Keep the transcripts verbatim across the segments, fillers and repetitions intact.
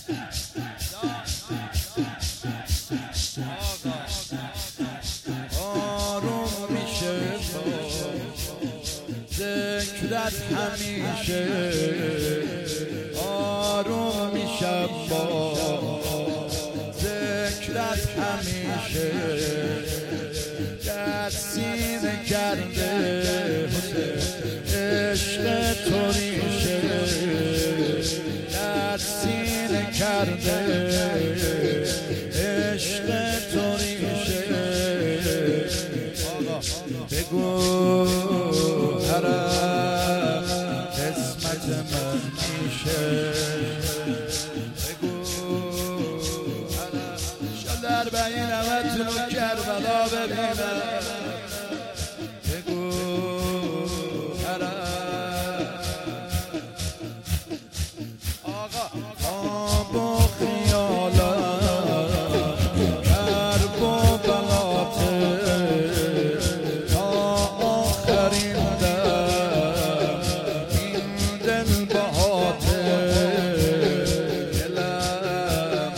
آروم میشه ذکرت همیشه، آروم میشم با ذکرت همیشه. در سینه کرده عشق تو ریشه، در سینه کرده عشق تو ریشه. بگو هرم قسمت من میشه، بگو هرم شل اربعین همتونو کربلا ببینم. بگو هرم آقا آب و خیالم کرب و بلاته تا آخرین دم این دل بهاته. دلم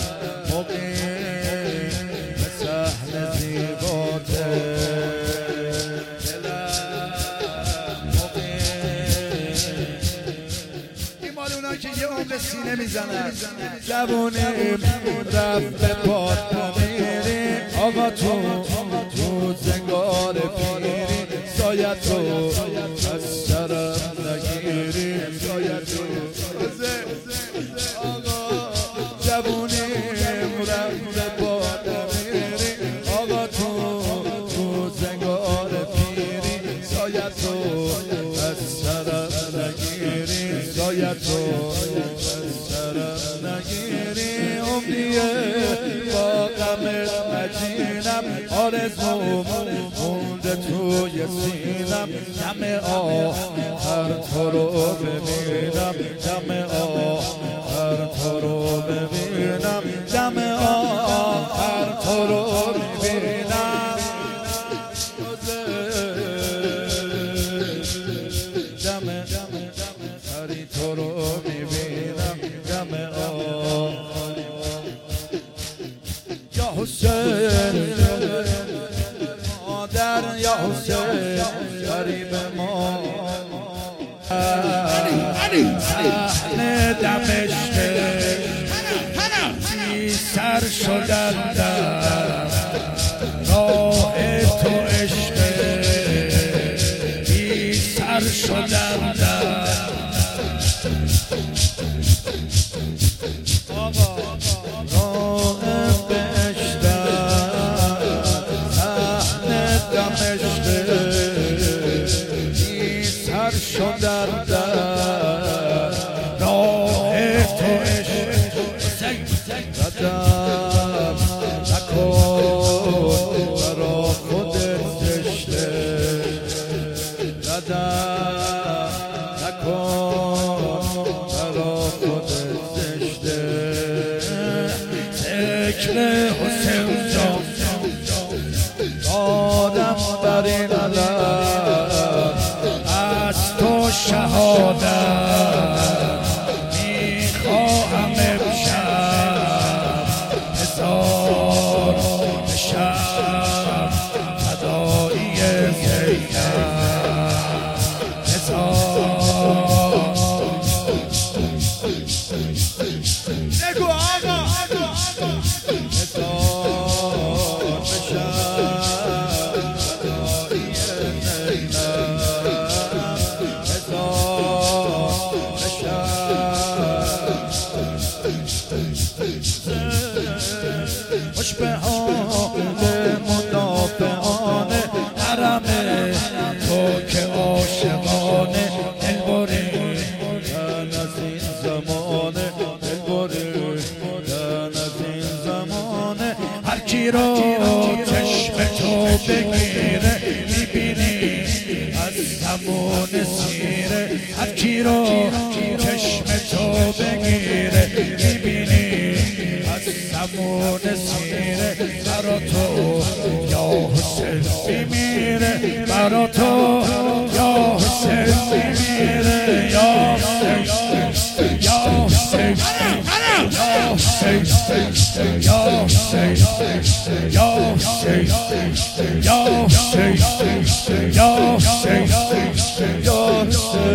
مقیم به صحن زیباته، دلم مقیم. این مال اونایی که یه عمر سینه میزنن. جوونیم رفت به پات نمیری آقا، تو تو زنگار پیری سایت رو از سرم نگیری. سایت رو آقا جوونیم رفت به پات نمیری آقا، تو تو زنگار پیری سایت رو از سرم نگیری. سایت رو از سرم نگیری. عمریه با غمت مجینم، آرزوم مونده توی سینم. دم آخر تو رو ببینم، دم آخر تو رو ببینم، دم آخر تو رو ببینم. دم آخری تو رو ببینم، دم آخر. یا حسین مادر، یا حسین غریب ما. صحن دمشق بی سر شدن در راه تو، عشق بی سر شدن در شدن در راه تو، عشق قدم نکن برا خودت زشته، قدم نکن برا خودت زشته. ذکر حسین جان دادم بر این علم، از تو شهادت میخواهم امشب، هزار شب فدایی زینب، هزار. بگو آقا هزار شب فدایی زینب، خوش به حال مدافعان حرم تو که عاشقانه دل بریدن از این زمانه، دل بریدن از این زمانه. هر کی رو چشم تو بگیره میبینی از زمان سیره، هر کی رو چشم تو بگیره میبینی از زمان سیره. برا تو یا حسین میمیره، برا تو یا حسین میمیره، یا حسین یا حسین یا حسین یا حسین یا حسین یا حسین یا